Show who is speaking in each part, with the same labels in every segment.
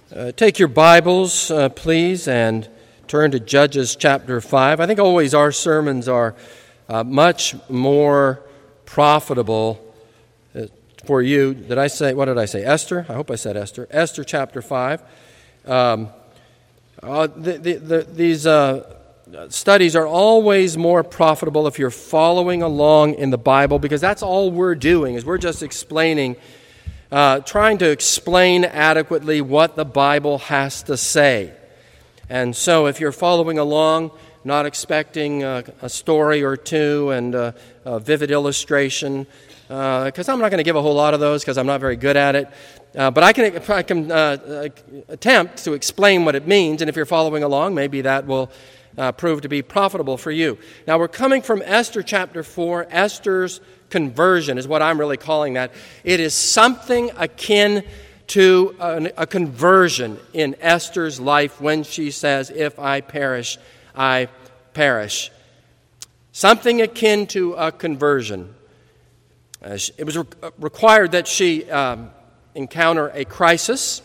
Speaker 1: Take your Bibles, please, and turn to Judges chapter 5. I think always our sermons are much more profitable for you. What did I say? Esther? I hope I said Esther. Esther chapter 5. These studies are always more profitable if you're following along in the Bible, because that's all we're doing, is we're just explaining trying to explain adequately what the Bible has to say. And so if you're following along, not expecting a story or two and a vivid illustration, because I'm not going to give a whole lot of those because I'm not very good at it, but I can attempt to explain what it means, and if you're following along, maybe that will prove to be profitable for you. Now, we're coming from Esther chapter 4, Esther's conversion is what I'm really calling that. It is something akin to a conversion in Esther's life when she says, "If I perish, I perish." Something akin to a conversion. It was required that she encounter a crisis,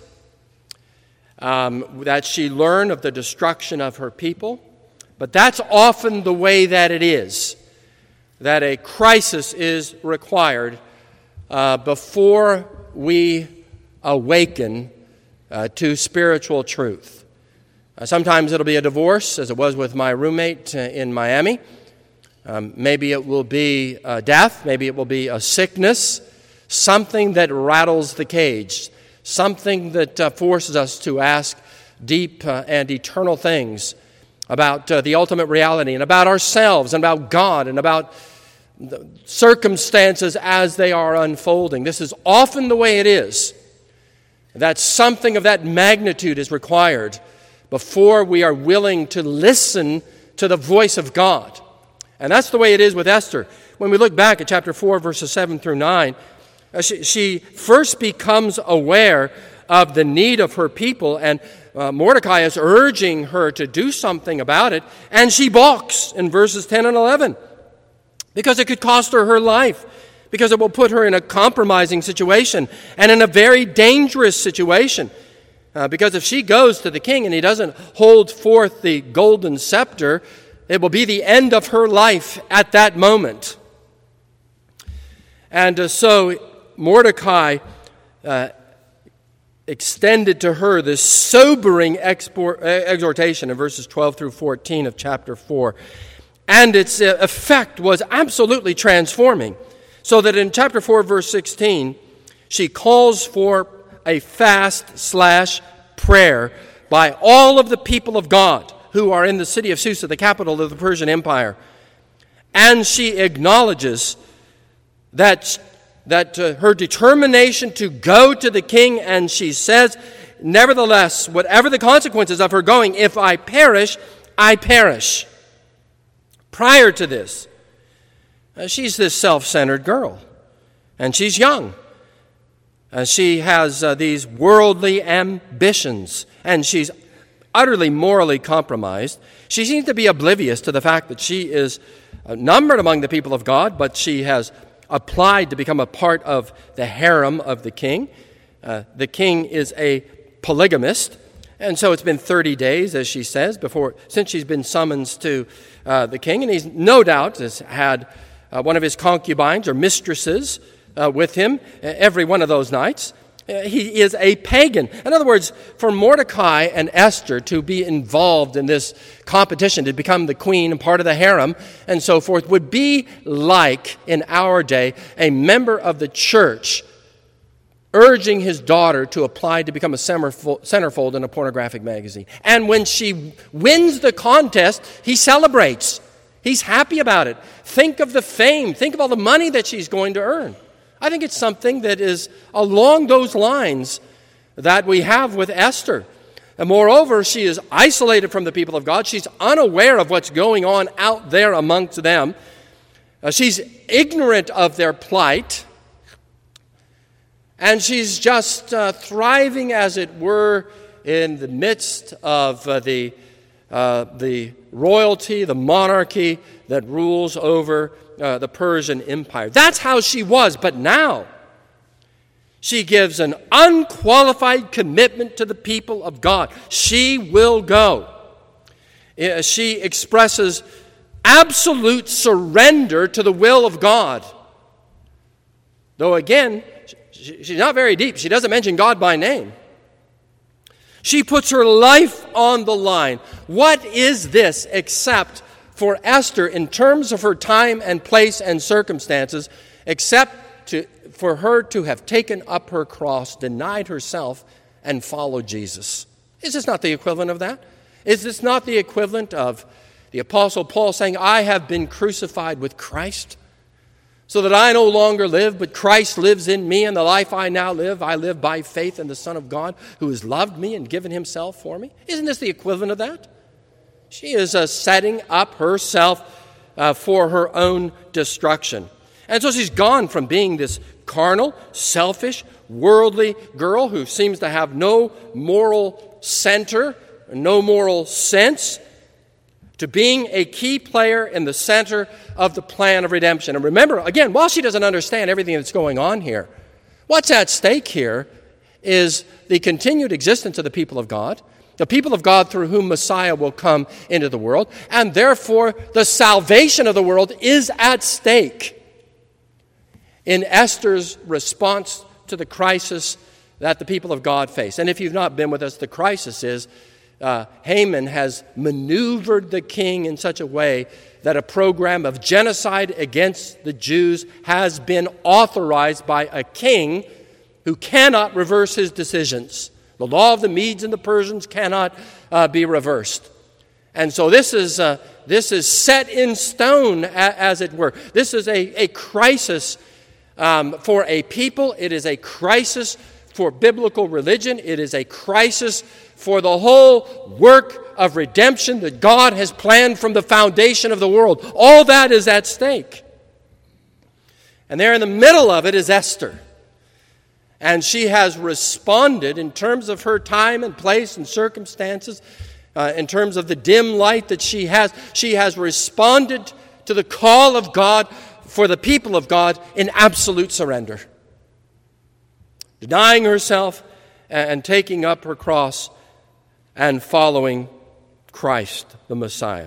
Speaker 1: that she learn of the destruction of her people. But that's often the way that it is, that a crisis is required before we awaken to spiritual truth. Sometimes it'll be a divorce, as it was with my roommate in Miami. Maybe it will be death. Maybe it will be a sickness, something that rattles the cage, something that forces us to ask deep and eternal things about the ultimate reality and about ourselves and about God and about the circumstances as they are unfolding. This is often the way it is, that something of that magnitude is required before we are willing to listen to the voice of God. And that's the way it is with Esther. When we look back at chapter 4, verses 7 through 9, she first becomes aware of the need of her people, and Mordecai is urging her to do something about it, and she balks in verses 10 and 11. Because it could cost her her life, because it will put her in a compromising situation and in a very dangerous situation. Because if she goes to the king and he doesn't hold forth the golden scepter, it will be the end of her life at that moment. And so Mordecai extended to her this sobering exhortation in verses 12 through 14 of chapter 4. And its effect was absolutely transforming. So that in chapter 4, verse 16, she calls for a fast/prayer by all of the people of God who are in the city of Susa, the capital of the Persian Empire. And she acknowledges that her determination to go to the king, and she says, nevertheless, whatever the consequences of her going, if I perish, I perish. Prior to this, she's this self-centered girl, and she's young. She has these worldly ambitions, and she's utterly morally compromised. She seems to be oblivious to the fact that she is numbered among the people of God, but she has applied to become a part of the harem of the king. The king is a polygamist, and so it's been 30 days, as she says, since she's been summoned to the king, and he's no doubt has had one of his concubines or mistresses with him every one of those nights. He is a pagan. In other words, for Mordecai and Esther to be involved in this competition to become the queen and part of the harem and so forth would be like, in our day, a member of the church urging his daughter to apply to become a centerfold in a pornographic magazine. And when she wins the contest, he celebrates. He's happy about it. Think of the fame. Think of all the money that she's going to earn. I think it's something that is along those lines that we have with Esther. And moreover, she is isolated from the people of God. She's unaware of what's going on out there amongst them. She's ignorant of their plight. And she's just thriving, as it were, in the midst of the royalty, the monarchy that rules over the Persian Empire. That's how she was. But now She gives an unqualified commitment to the people of God. She will go. She expresses absolute surrender to the will of God. Though again, she's not very deep. She doesn't mention God by name. She puts her life on the line. What is this except for Esther, in terms of her time and place and circumstances, except for her to have taken up her cross, denied herself, and followed Jesus? Is this not the equivalent of that? Is this not the equivalent of the Apostle Paul saying, I have been crucified with Christ, so that I no longer live, but Christ lives in me, and the life I now live, I live by faith in the Son of God, who has loved me and given himself for me? Isn't this the equivalent of that? She is setting up herself for her own destruction. And so she's gone from being this carnal, selfish, worldly girl who seems to have no moral center, no moral sense, to being a key player in the center of the plan of redemption. And remember, again, while she doesn't understand everything that's going on here, what's at stake here is the continued existence of the people of God through whom Messiah will come into the world, and therefore the salvation of the world is at stake in Esther's response to the crisis that the people of God face. And if you've not been with us, the crisis is Haman has maneuvered the king in such a way that a program of genocide against the Jews has been authorized by a king who cannot reverse his decisions. The law of the Medes and the Persians cannot be reversed. And so this is set in stone, as it were. This is a crisis for a people. It is a crisis for biblical religion. It is a crisis for the whole work of redemption that God has planned from the foundation of the world. All that is at stake. And there in the middle of it is Esther. And she has responded in terms of her time and place and circumstances, in terms of the dim light that she has responded to the call of God for the people of God in absolute surrender. Denying herself and taking up her cross and following Christ, the Messiah.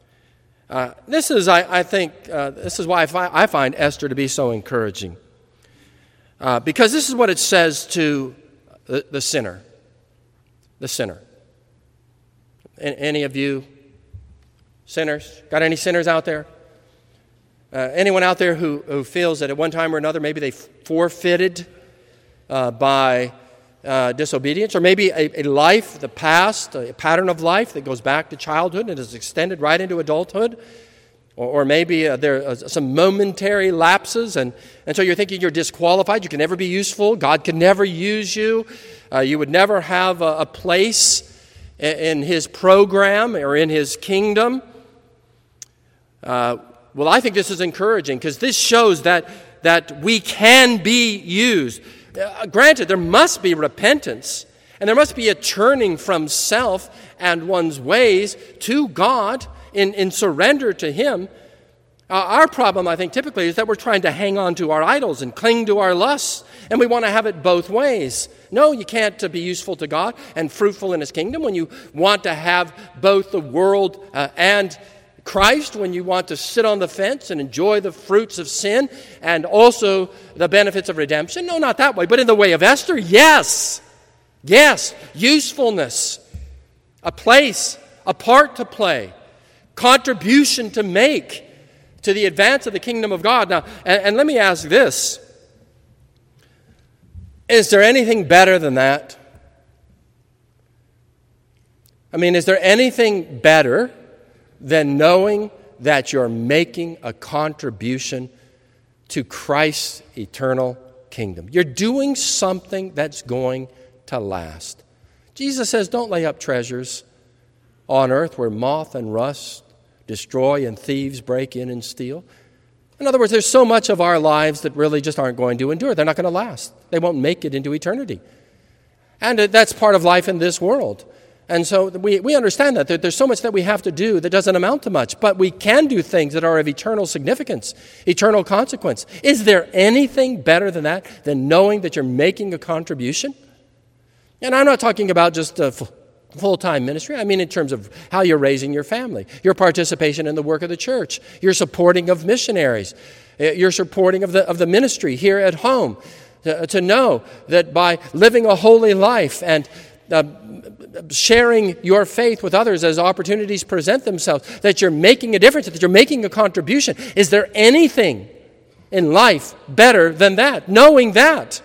Speaker 1: This is why I find Esther to be so encouraging. Because this is what it says to the sinner. The sinner. Any of you sinners? Got any sinners out there? Anyone out there who feels that at one time or another maybe they forfeited by disobedience, or maybe a life, the past, a pattern of life that goes back to childhood and is extended right into adulthood, or maybe there are some momentary lapses, and so you're thinking you're disqualified, you can never be useful, God can never use you, you would never have a place in His program or in His kingdom. Well, I think this is encouraging because this shows that we can be used. Granted, there must be repentance, and there must be a turning from self and one's ways to God in surrender to Him. Our problem, I think, typically is that we're trying to hang on to our idols and cling to our lusts, and we want to have it both ways. No, you can't be useful to God and fruitful in His kingdom when you want to have both the world and Christ, when you want to sit on the fence and enjoy the fruits of sin and also the benefits of redemption. No, not that way. But in the way of Esther, yes. Yes, usefulness, a place, a part to play, contribution to make to the advance of the kingdom of God. Now, and let me ask this. Is there anything better than that? I mean, is there anything better than knowing that you're making a contribution to Christ's eternal kingdom? You're doing something that's going to last. Jesus says, don't lay up treasures on earth where moth and rust destroy and thieves break in and steal. In other words, there's so much of our lives that really just aren't going to endure. They're not going to last. They won't make it into eternity. And that's part of life in this world. And so we understand that there's so much that we have to do that doesn't amount to much. But we can do things that are of eternal significance, eternal consequence. Is there anything better than that, than knowing that you're making a contribution? And I'm not talking about just a full-time ministry. I mean in terms of how you're raising your family, your participation in the work of the church, your supporting of missionaries, your supporting of the ministry here at home. To know that by living a holy life and sharing your faith with others as opportunities present themselves, that you're making a difference, that you're making a contribution. Is there anything in life better than that? Knowing that?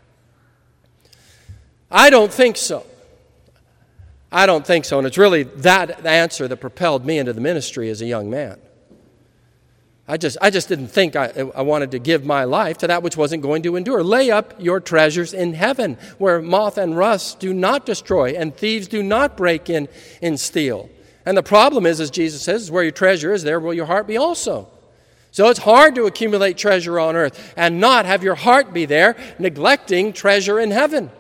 Speaker 1: I don't think so. I don't think so. And it's really that answer that propelled me into the ministry as a young man. I just didn't think I wanted to give my life to that which wasn't going to endure. Lay up your treasures in heaven, where moth and rust do not destroy, and thieves do not break in and steal. And the problem is, as Jesus says, where your treasure is, there will your heart be also. So it's hard to accumulate treasure on earth and not have your heart be there, neglecting treasure in heaven.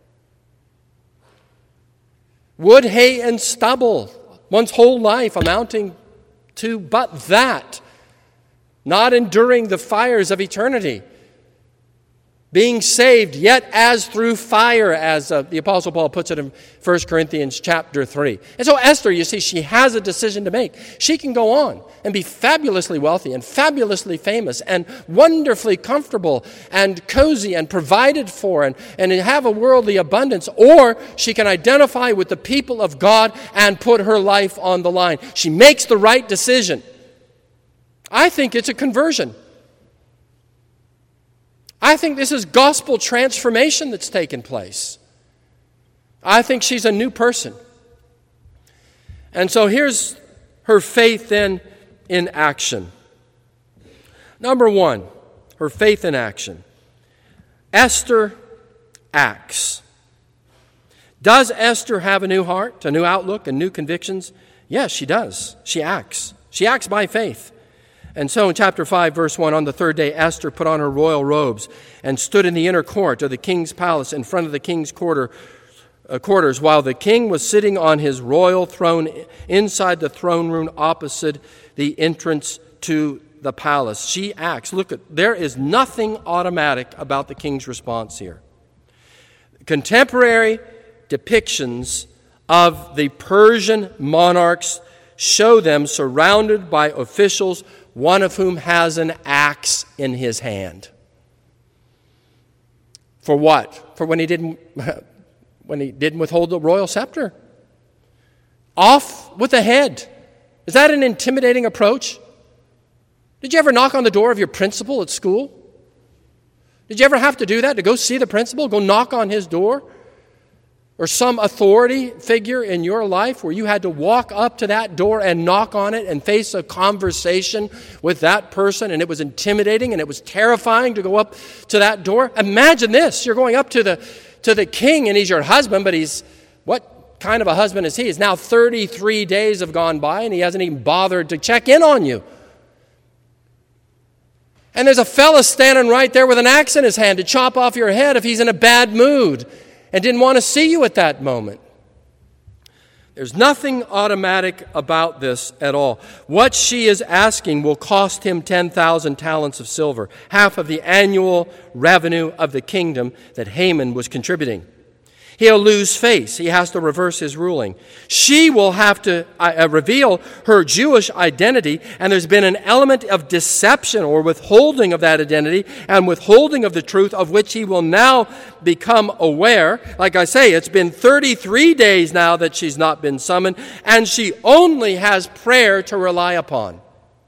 Speaker 1: Wood, hay, and stubble, one's whole life amounting to but that. Not enduring the fires of eternity. Being saved yet as through fire, as the Apostle Paul puts it in 1 Corinthians chapter 3. And so Esther, you see, she has a decision to make. She can go on and be fabulously wealthy and fabulously famous and wonderfully comfortable and cozy and provided for and have a worldly abundance. Or she can identify with the people of God and put her life on the line. She makes the right decision. I think it's a conversion. I think this is gospel transformation that's taken place. I think she's a new person. And so here's her faith then in action. Number one, her faith in action. Esther acts. Does Esther have a new heart, a new outlook, and new convictions? Yes, she does. She acts. She acts by faith. And so in chapter 5, verse 1, on the third day, Esther put on her royal robes and stood in the inner court of the king's palace in front of the king's quarters, while the king was sitting on his royal throne inside the throne room opposite the entrance to the palace. She acts. Look, there is nothing automatic about the king's response here. Contemporary depictions of the Persian monarchs show them surrounded by officials, one of whom has an axe in his hand. For what? For when he didn't withhold the royal scepter. Off with the head. Is that an intimidating approach? Did you ever knock on the door of your principal at school? Did you ever have to do that, to go see the principal, go knock on his door? Or some authority figure in your life where you had to walk up to that door and knock on it and face a conversation with that person, and it was intimidating and it was terrifying to go up to that door? Imagine this. You're going up to the king, and he's your husband, but what kind of a husband is he? It's now 33 days have gone by and he hasn't even bothered to check in on you. And there's a fella standing right there with an axe in his hand to chop off your head if he's in a bad mood and didn't want to see you at that moment. There's nothing automatic about this at all. What she is asking will cost him 10,000 talents of silver, half of the annual revenue of the kingdom that Haman was contributing. He'll lose face. He has to reverse his ruling. She will have to reveal her Jewish identity, and there's been an element of deception or withholding of that identity and withholding of the truth of which he will now become aware. Like I say, it's been 33 days now that she's not been summoned, and she only has prayer to rely upon.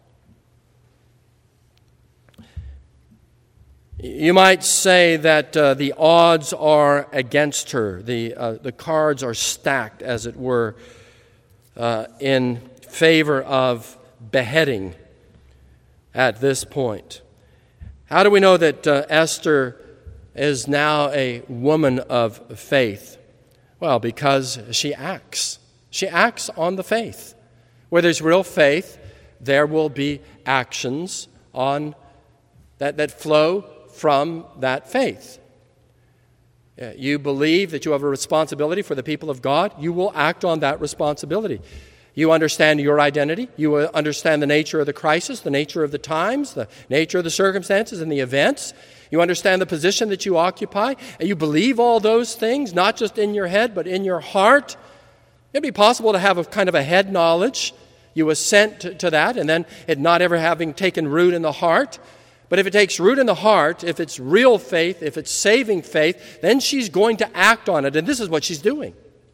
Speaker 1: You might say that the odds are against her. The cards are stacked, as it were, in favor of beheading at this point. How do we know that Esther is now a woman of faith? Well, because she acts. She acts on the faith. Where there's real faith, there will be actions on that flow from that faith. You believe that you have a responsibility for the people of God, you will act on that responsibility. You understand your identity. You understand the nature of the crisis, the nature of the times, the nature of the circumstances and the events. You understand the position that you occupy, and you believe all those things, not just in your head, but in your heart. It'd be possible to have a kind of a head knowledge. You assent to that, and then it not ever having taken root in the heart. But if it takes root in the heart, if it's real faith, if it's saving faith, then she's going to act on it, and this is what she's doing.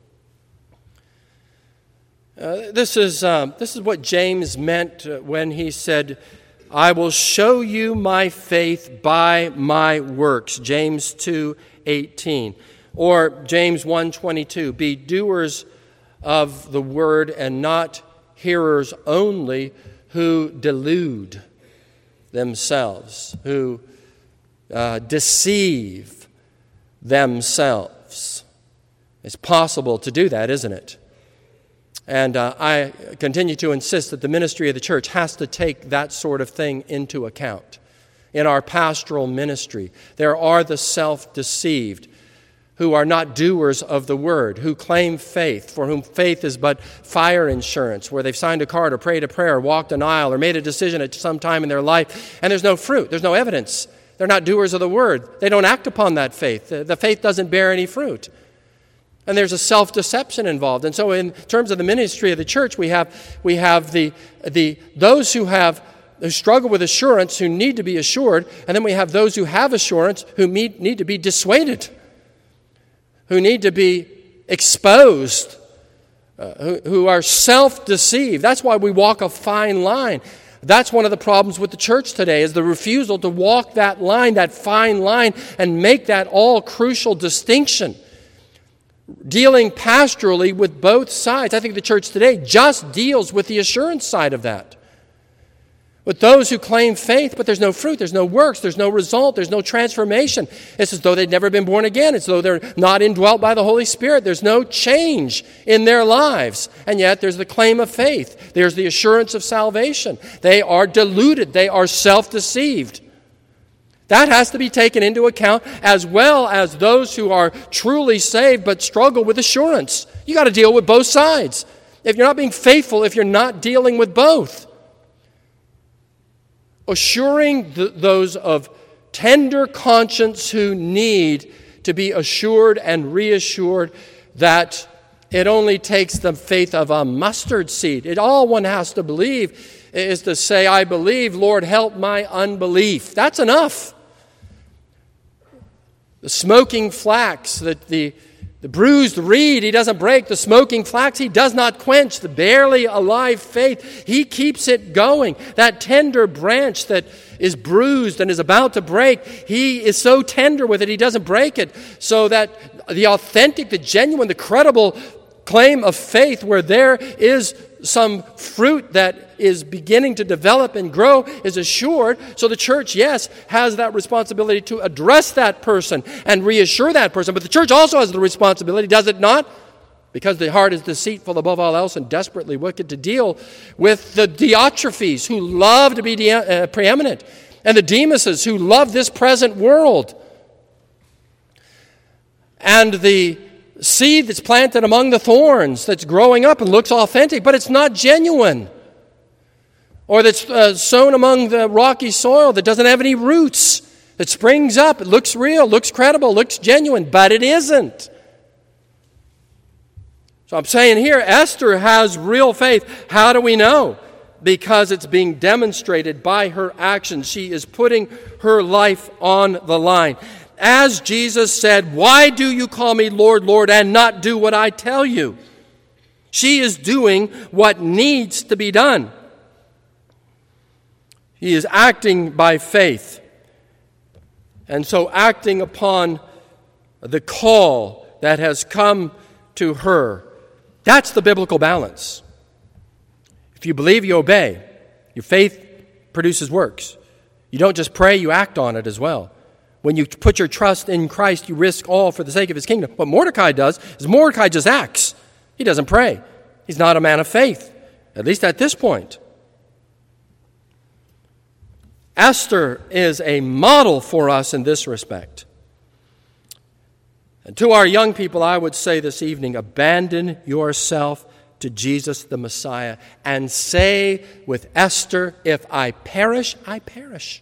Speaker 1: This is what James meant when he said, I will show you my faith by my works, James 2:18. Or James 1:22, be doers of the word and not hearers only, who delude themselves, who deceive themselves. It's possible to do that, isn't it? And I continue to insist that the ministry of the church has to take that sort of thing into account. In our pastoral ministry, there are the self-deceived who are not doers of the word, who claim faith, for whom faith is but fire insurance, where they've signed a card or prayed a prayer or walked an aisle or made a decision at some time in their life, and there's no fruit, there's no evidence. They're not doers of the word. They don't act upon that faith. The faith doesn't bear any fruit. And there's a self-deception involved. And so in terms of the ministry of the church, we have those who struggle with assurance, who need to be assured, and then we have those who have assurance who need to be dissuaded, who need to be exposed, who are self-deceived. That's why we walk a fine line. That's one of the problems with the church today, is the refusal to walk that line, that fine line, and make that all crucial distinction. Dealing pastorally with both sides. I think the church today just deals with the assurance side of that. With those who claim faith, but there's no fruit, there's no works, there's no result, there's no transformation. It's as though they'd never been born again. It's as though they're not indwelt by the Holy Spirit. There's no change in their lives. And yet there's the claim of faith. There's the assurance of salvation. They are deluded. They are self-deceived. That has to be taken into account, as well as those who are truly saved but struggle with assurance. You got to deal with both sides. If you're not being faithful, if you're not dealing with both. Assuring those of tender conscience who need to be assured and reassured that it only takes the faith of a mustard seed. All one has to believe is to say, I believe, Lord, help my unbelief. That's enough. The smoking flax, the bruised reed he doesn't break. The smoking flax he does not quench. The barely alive faith, he keeps it going. That tender branch that is bruised and is about to break, he is so tender with it, he doesn't break it. So that the authentic, the genuine, the credible claim of faith, where there is some fruit that is beginning to develop and grow, is assured. So the church, yes, has that responsibility to address that person and reassure that person. But the church also has the responsibility, does it not? Because the heart is deceitful above all else and desperately wicked, to deal with the Diotrephes who love to be preeminent, and the Demases who love this present world, and the seed that's planted among the thorns, that's growing up and looks authentic, but it's not genuine. Or that's sown among the rocky soil that doesn't have any roots, that springs up, it looks real, looks credible, looks genuine, but it isn't. So I'm saying here, Esther has real faith. How do we know? Because it's being demonstrated by her actions. She is putting her life on the line. As Jesus said, why do you call me Lord, Lord, and not do what I tell you? She is doing what needs to be done. He is acting by faith. And so acting upon the call that has come to her. That's the biblical balance. If you believe, you obey. Your faith produces works. You don't just pray, you act on it as well. When you put your trust in Christ, you risk all for the sake of his kingdom. What Mordecai does is Mordecai just acts. He doesn't pray. He's not a man of faith, at least at this point. Esther is a model for us in this respect. And to our young people, I would say this evening, abandon yourself to Jesus the Messiah and say with Esther, if I perish, I perish.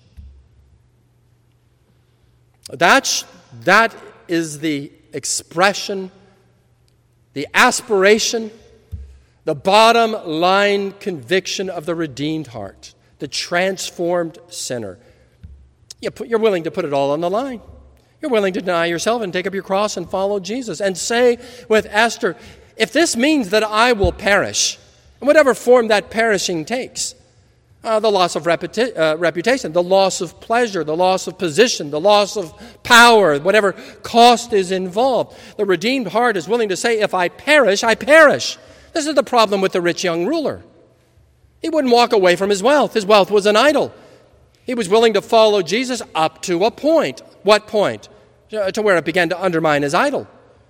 Speaker 1: That is the expression, the aspiration, the bottom line conviction of the redeemed heart, the transformed sinner. You're willing to put it all on the line. You're willing to deny yourself and take up your cross and follow Jesus and say with Esther, if this means that I will perish, in whatever form that perishing takes, the loss of reputation, the loss of pleasure, the loss of position, the loss of power, whatever cost is involved, the redeemed heart is willing to say, if I perish, I perish. This is the problem with the rich young ruler. He wouldn't walk away from his wealth. His wealth was an idol. He was willing to follow Jesus up to a point. What point? To where it began to undermine his idol.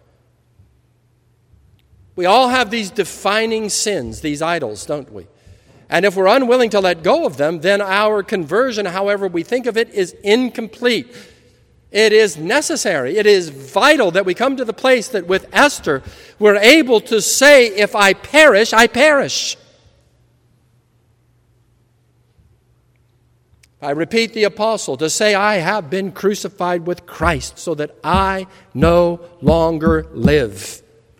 Speaker 1: We all have these defining sins, these idols, don't we? And if we're unwilling to let go of them, then our conversion, however we think of it, is incomplete. It is necessary. It is vital that we come to the place that with Esther, we're able to say, if I perish, I perish. I repeat the apostle to say, I have been crucified with Christ so that I no longer live.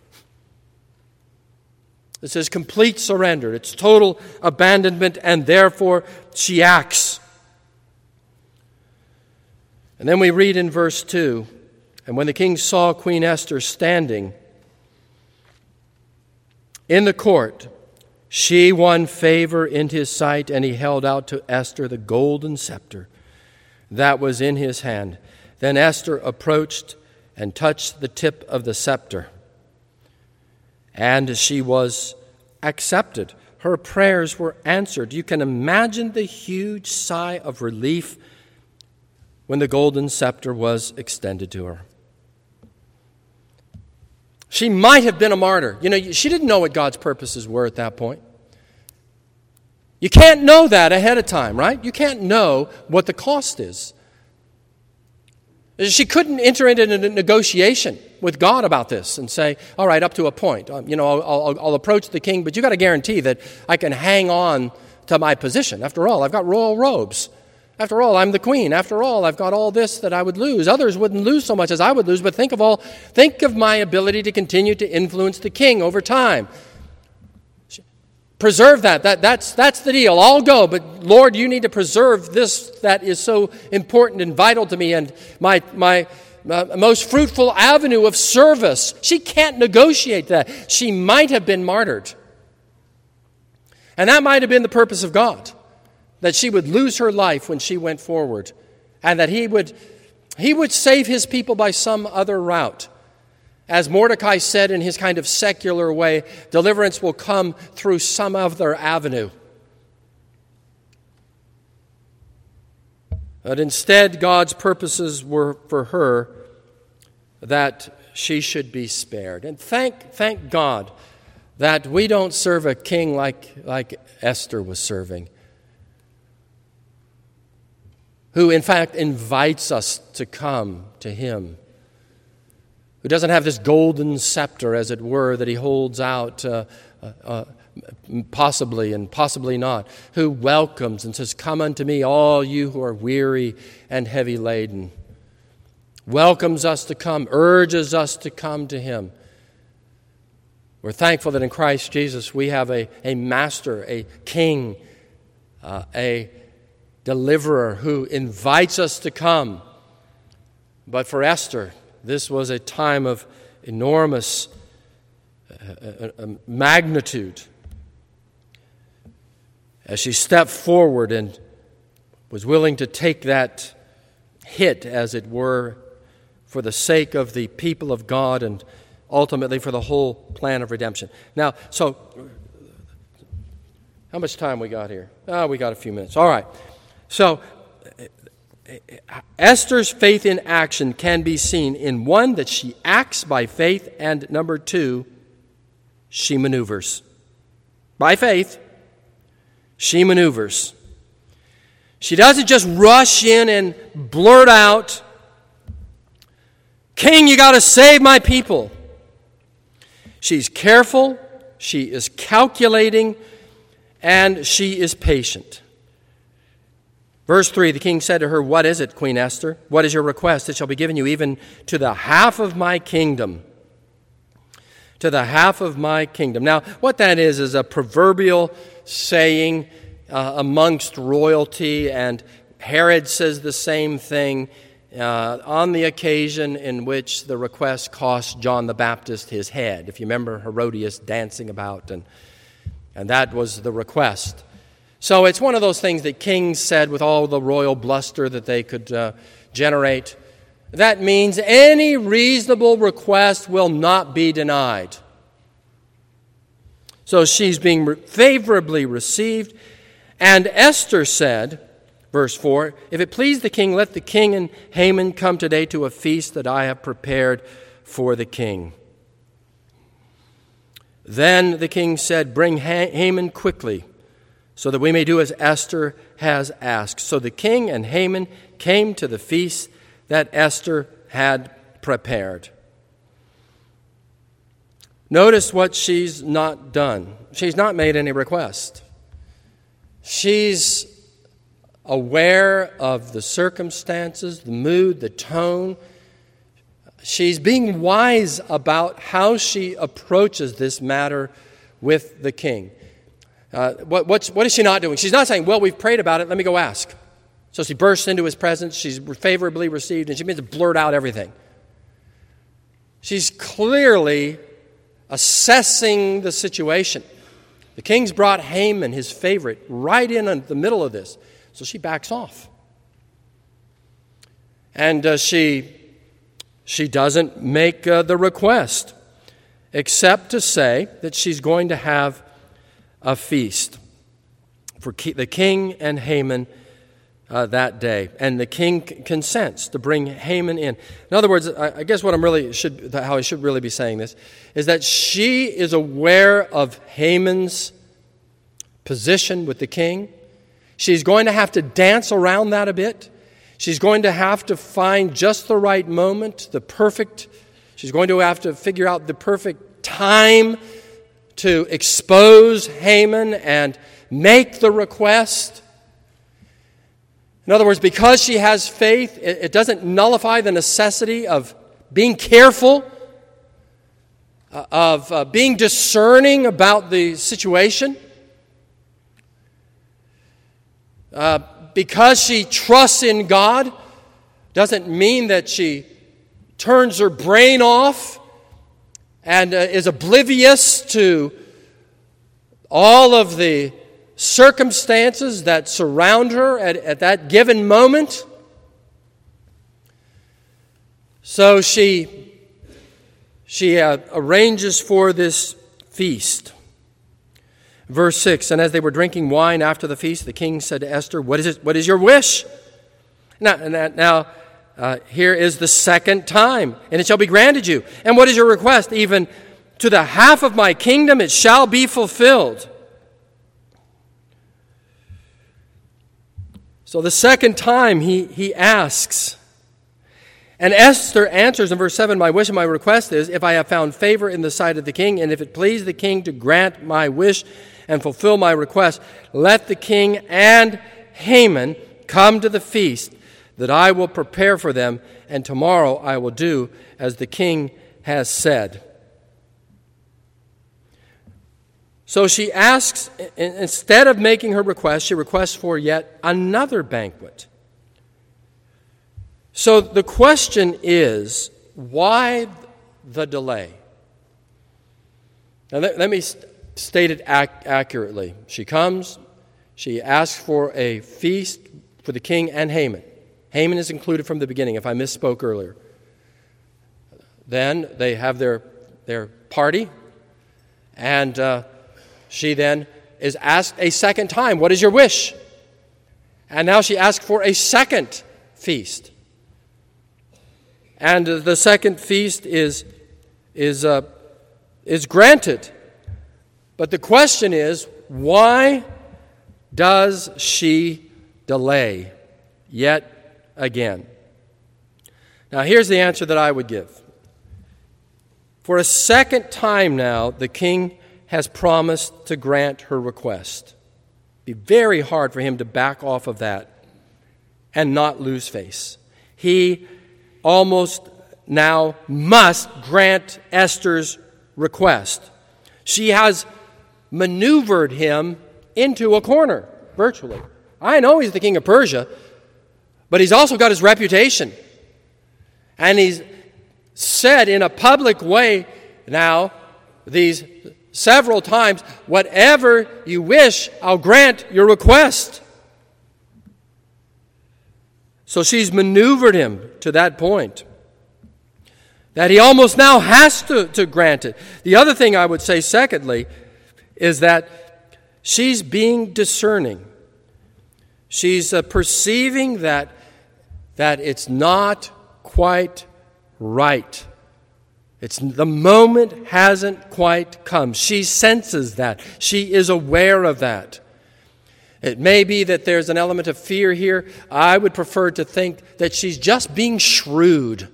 Speaker 1: This is complete surrender. It's total abandonment, and therefore she acts. And then we read in verse 2, and when the king saw Queen Esther standing in the court, she won favor in his sight, and he held out to Esther the golden scepter that was in his hand. Then Esther approached and touched the tip of the scepter, and she was accepted. Her prayers were answered. You can imagine the huge sigh of relief when the golden scepter was extended to her. She might have been a martyr. She didn't know what God's purposes were at that point. You can't know that ahead of time, right? You can't know what the cost is. She couldn't enter into a negotiation with God about this and say, all right, up to a point. I'll approach the king, but you got to guarantee that I can hang on to my position. After all, I've got royal robes. After all, I'm the queen. After all, I've got all this that I would lose. Others wouldn't lose so much as I would lose, but think of my ability to continue to influence the king over time. Preserve that. That's the deal. I'll go, but Lord, you need to preserve this that is so important and vital to me and my most fruitful avenue of service. She can't negotiate that. She might have been martyred. And that might have been the purpose of God, that she would lose her life when she went forward, and that he would save his people by some other route. As Mordecai said in his kind of secular way, deliverance will come through some other avenue. But instead, God's purposes were for her that she should be spared. And thank God that we don't serve a king like Esther was serving, who in fact invites us to come to him, who doesn't have this golden scepter, as it were, that he holds out possibly and possibly not, who welcomes and says, come unto me, all you who are weary and heavy laden. Welcomes us to come, urges us to come to him. We're thankful that in Christ Jesus we have a master, a king, a deliverer who invites us to come. But for Esther, this was a time of enormous magnitude as she stepped forward and was willing to take that hit, as it were, for the sake of the people of God and ultimately for the whole plan of redemption. Now, so how much time we got here? We got a few minutes. All right. So Esther's faith in action can be seen in one, that she acts by faith, and number two, she maneuvers. By faith, she maneuvers. She doesn't just rush in and blurt out King, you got to save my people. She's careful, she is calculating, and she is patient. Verse 3, the king said to her, "What is it, Queen Esther? What is your request? It shall be given you even to the half of my kingdom." To the half of my kingdom. Now, what that is a proverbial saying amongst royalty, and Herod says the same thing on the occasion in which the request cost John the Baptist his head. If you remember Herodias dancing about, and that was the request. So it's one of those things that kings said with all the royal bluster that they could generate. That means any reasonable request will not be denied. So she's being favorably received. And Esther said, verse 4, "If it please the king, let the king and Haman come today to a feast that I have prepared for the king." Then the king said, "Bring Haman quickly, so that we may do as Esther has asked." So the king and Haman came to the feast that Esther had prepared. Notice what she's not done. She's not made any request. She's aware of the circumstances, the mood, the tone. She's being wise about how she approaches this matter with the king. What is she not doing? She's not saying, "Well, we've prayed about it, let me go ask." So she bursts into his presence, she's favorably received, and she begins to blurt out everything. She's clearly assessing the situation. The king's brought Haman, his favorite, right in the middle of this. So she backs off. And she doesn't make the request, except to say that she's going to have a feast for the king and Haman that day. And the king consents to bring Haman in. In other words, I guess what how I should really be saying this is that she is aware of Haman's position with the king. She's going to have to dance around that a bit. She's going to have to find just the right moment, she's going to have to figure out the perfect time to expose Haman and make the request. In other words, because she has faith, it doesn't nullify the necessity of being careful, of being discerning about the situation. Because she trusts in God doesn't mean that she turns her brain off and is oblivious to all of the circumstances that surround her at that given moment. So she arranges for this feast. Verse 6, "And as they were drinking wine after the feast, the king said to Esther, What is your wish?" Now, here is the second time. "And it shall be granted you. And what is your request? Even to the half of my kingdom it shall be fulfilled." So the second time he asks. And Esther answers in verse 7, "My wish and my request is, if I have found favor in the sight of the king, and if it please the king to grant my wish and fulfill my request, let the king and Haman come to the feast that I will prepare for them, and tomorrow I will do as the king has said." So she asks, instead of making her request, she requests for yet another banquet. So the question is, why the delay? Now let me state it accurately. She comes, she asks for a feast for the king and Haman. Haman is included from the beginning, if I misspoke earlier. Then they have their party, and she then is asked a second time, "What is your wish?" And now she asks for a second feast. And the second feast is granted. But the question is, why does she delay yet again? Now, here's the answer that I would give. For a second time now, the king has promised to grant her request. It'd be very hard for him to back off of that and not lose face. He almost now must grant Esther's request. She has maneuvered him into a corner, virtually. I know he's the king of Persia, but he's also got his reputation. And he's said in a public way now, these several times, whatever you wish, I'll grant your request. So she's maneuvered him to that point, that he almost now has to grant it. The other thing I would say, secondly, is that she's being discerning. She's perceiving that it's not quite right. The moment hasn't quite come. She senses that. She is aware of that. It may be that there's an element of fear here. I would prefer to think that she's just being shrewd.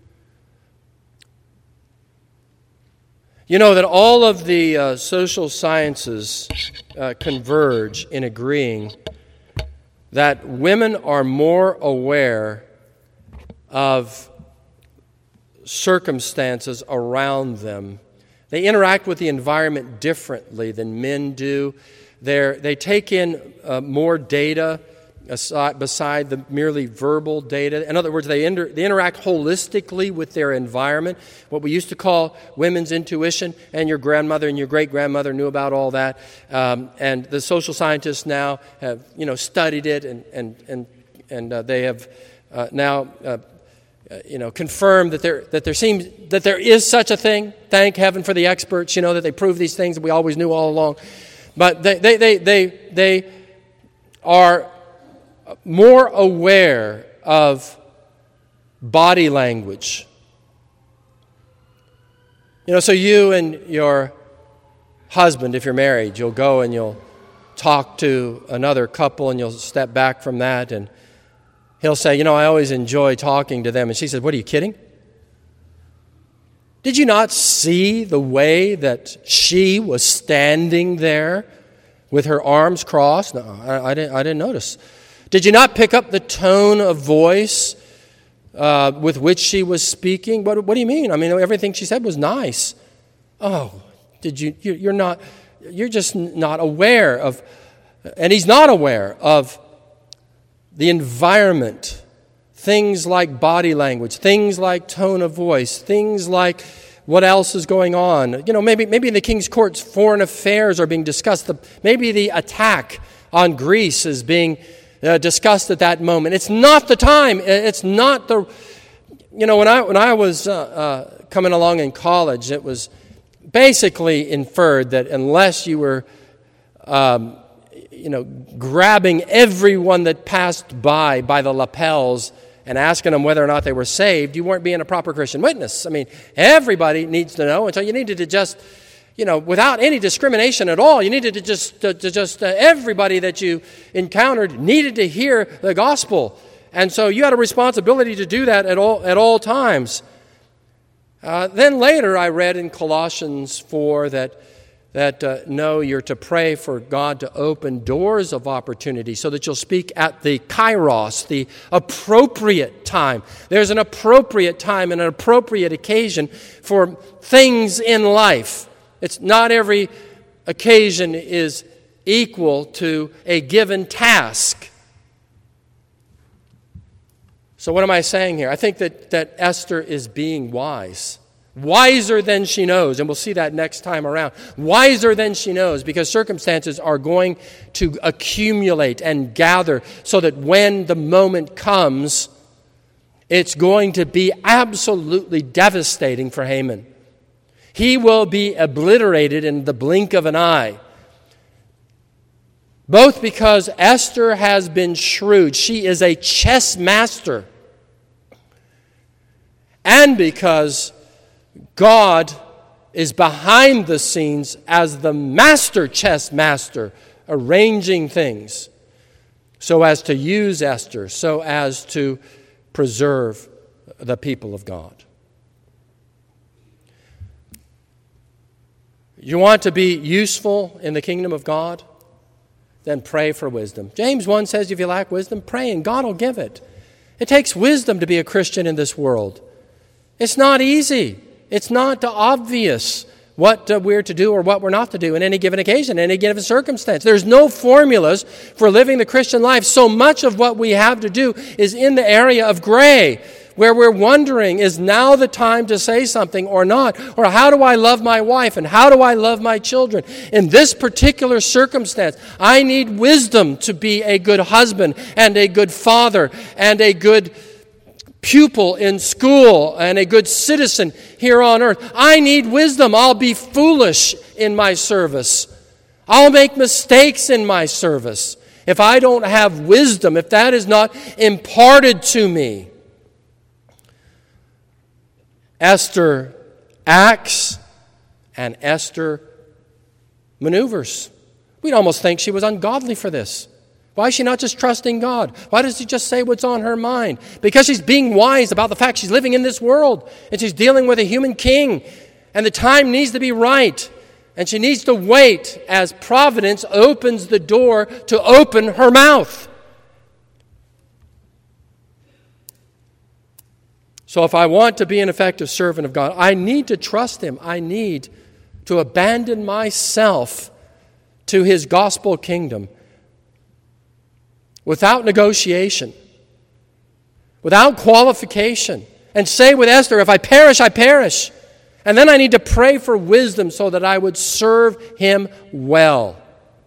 Speaker 1: You know that all of the social sciences converge in agreeing that women are more aware of circumstances around them. They interact with the environment differently than men do. They take in more data beside the merely verbal data. In other words, they interact holistically with their environment, what we used to call women's intuition, and your grandmother and your great-grandmother knew about all that. And the social scientists now have studied it, and they have now confirmed that there is such a thing. Thank heaven for the experts, that they prove these things that we always knew all along. But they are more aware of body language. So you and your husband, if you're married, you'll go and you'll talk to another couple and you'll step back from that and he'll say, I always enjoy talking to them. And she says, what, are you kidding? Did you not see the way that she was standing there with her arms crossed? No, I didn't notice. Did you not pick up the tone of voice with which she was speaking? What do you mean? I mean, everything she said was nice. Oh, you're just not aware of, and he's not aware of the environment, things like body language, things like tone of voice, things like what else is going on. Maybe in the king's courts, foreign affairs are being discussed. Maybe the attack on Greece is being discussed at that moment. It's not the time. It's not the... when I was coming along in college, it was basically inferred that unless you were grabbing everyone that passed by the lapels and asking them whether or not they were saved, you weren't being a proper Christian witness. I mean, everybody needs to know, and so you needed to just, without any discrimination at all, you needed to just everybody that you encountered needed to hear the gospel. And so you had a responsibility to do that at all times. Then later I read in Colossians 4 that no, you're to pray for God to open doors of opportunity so that you'll speak at the kairos, the appropriate time. There's an appropriate time and an appropriate occasion for things in life. It's not every occasion is equal to a given task. So what am I saying here? I think that Esther is being wise. Wiser than she knows, and we'll see that next time around. Wiser than she knows, because circumstances are going to accumulate and gather so that when the moment comes, it's going to be absolutely devastating for Haman. He will be obliterated in the blink of an eye. Both because Esther has been shrewd, she is a chess master, and because God is behind the scenes as the master chess master, arranging things so as to use Esther, so as to preserve the people of God. You want to be useful in the kingdom of God? Then pray for wisdom. James 1 says if you lack wisdom, pray and God will give it. It takes wisdom to be a Christian in this world. It's not easy. It's not obvious what we're to do or what we're not to do in any given occasion, any given circumstance. There's no formulas for living the Christian life. So much of what we have to do is in the area of gray, where we're wondering, is now the time to say something or not? Or how do I love my wife and how do I love my children? In this particular circumstance, I need wisdom to be a good husband and a good father and a good pupil in school and a good citizen here on earth. I need wisdom. I'll be foolish in my service. I'll make mistakes in my service if I don't have wisdom, if that is not imparted to me. Esther acts and Esther maneuvers. We'd almost think she was ungodly for this. Why is she not just trusting God? Why does she just say what's on her mind? Because she's being wise about the fact she's living in this world and she's dealing with a human king and the time needs to be right and she needs to wait as providence opens the door to open her mouth. So if I want to be an effective servant of God, I need to trust Him. I need to abandon myself to His gospel kingdom without negotiation, without qualification, and say with Esther, if I perish, I perish. And then I need to pray for wisdom so that I would serve Him well,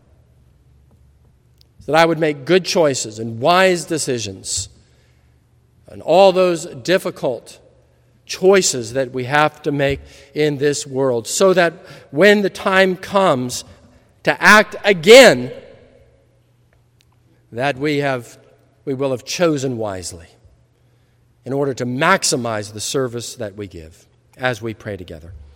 Speaker 1: so that I would make good choices and wise decisions. And all those difficult choices that we have to make in this world, so that when the time comes to act again, that we will have chosen wisely in order to maximize the service that we give as we pray together.